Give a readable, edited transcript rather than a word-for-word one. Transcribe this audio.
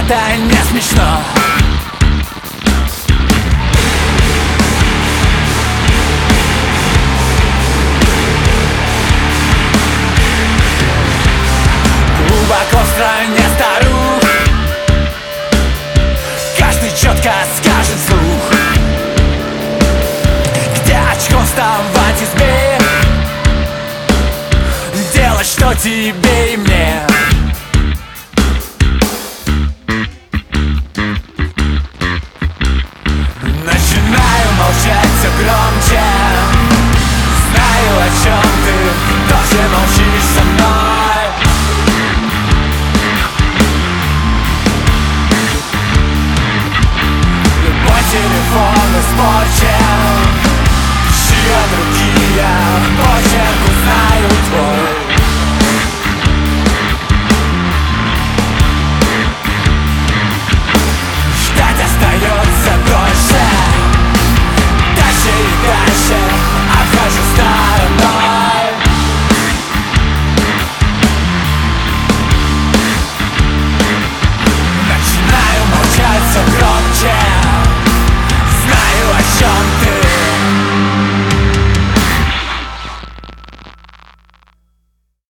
это не смешно. Глубоко в стране старух каждый четко скажет вслух, где очком вставать избе, делать что тебе и мне. Начинаю молчать все громче, знаю, о чем ты тоже молчишь со мной. Любой телефон испорчен,